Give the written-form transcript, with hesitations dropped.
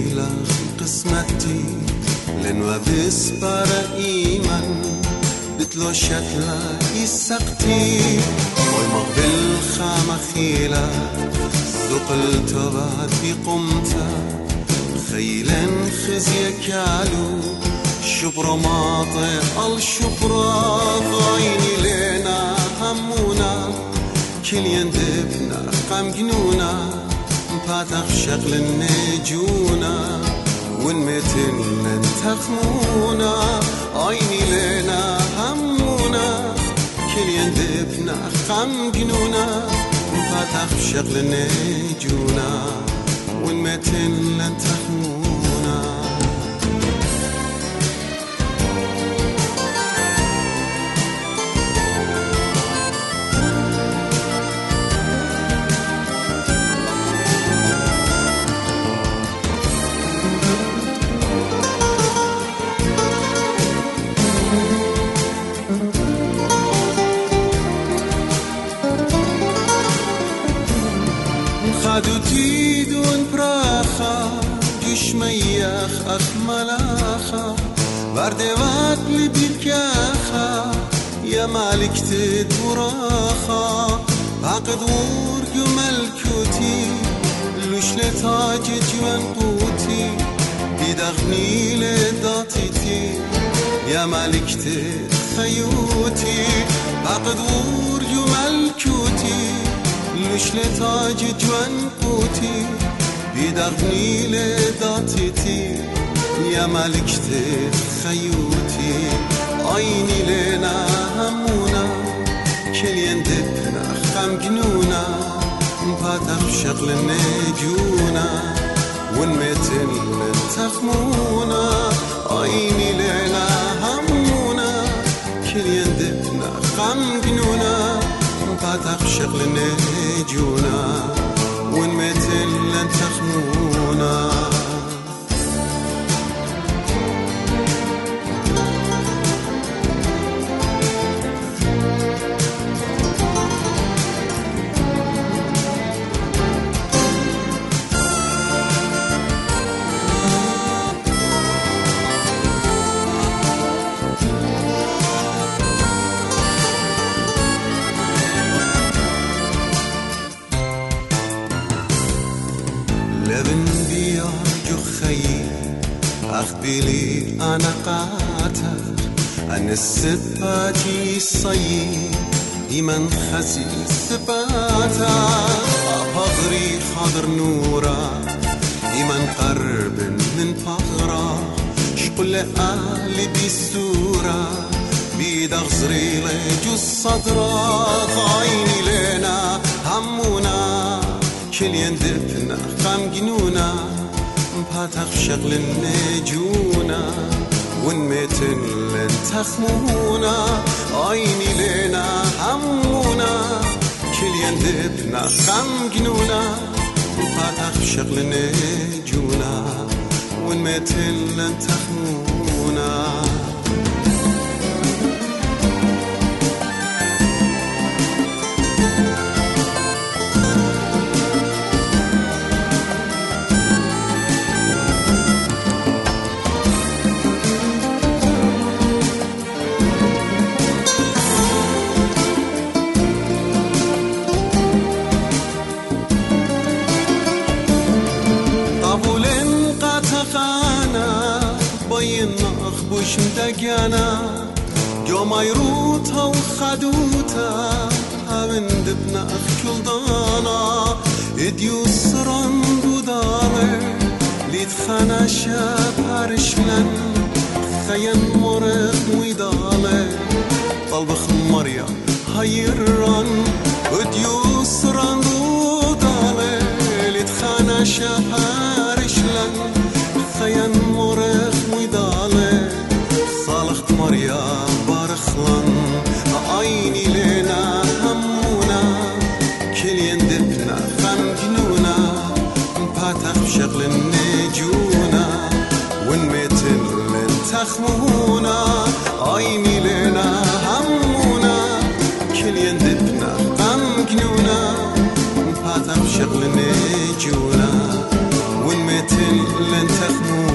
لك قسمتي لنوى بسبر إيمان بتلو شتلك يسقتي والمقبل خامخيلة ذقلت بعد بقمتا خيلا خزيك يالو شبر ماطئ الشبرا عيني لنا همونا كل يندفنا قام جنونا مباتخ شغل النجونا ونمتن لن تخمونا عيني لنا همونا كل يندفنا قام جنونا مباتخ شغل النجونا ونمتن لن تخمونا خدوتي دون براخا جيش ميخ أخ ملاخا بردوات لبيبكاخا يا مالك تدوراخا عقد ورق ملكوتي لوش لتاج جوان قوتي بيدغني لداتيتي يا مالك تخيوتي عقد ورق ملكوتي لوش لتاج جوان قوتي بيدغني لداتيتي يا ملكت خيوتي عيني لنا همونا كل يندبنا خم جنونا مباتخ شغل النجونا ونمتن لتخمونا عيني لنا همونا كل يندبنا خم جنونا مباتخ شغل النجونا ونمتن لن تخمونا لبن بيار جخي أخبيلي أنا قاتل أن السباتي الصيي إيمان خسي السباتا أبغري حاضر نورا إيمان قرب من فغرا شقل أهلي بالسورة بيد أغزري لجو الصدرا عيني لنا همونا كل يندفنا قام جنونا مباتخ شغل النجونا ونمتن لن تخمونا عيني لنا همونا كل يندفنا قام جنونا مباتخ شغل النجونا ونمتن لن تخمونا مدقانا جوما يروتا وخدوتا هاوند ابن أخ دانا اديو سران بودالي ليتخانا شاب هارشلن خيان مرق ويدالي طلب خمريا هيران اديو سران بودالي ليتخانا شاب هارشلن خيان مرق ويدالي صالح مريا بارخلان عيني لنا همونا كل يندبنا خم جنونا مباتخ شغل النجونا ونمتن لن تخمونا عيني لنا همونا كل يندبنا خم جنونا مباتخ شغل النجونا تخمو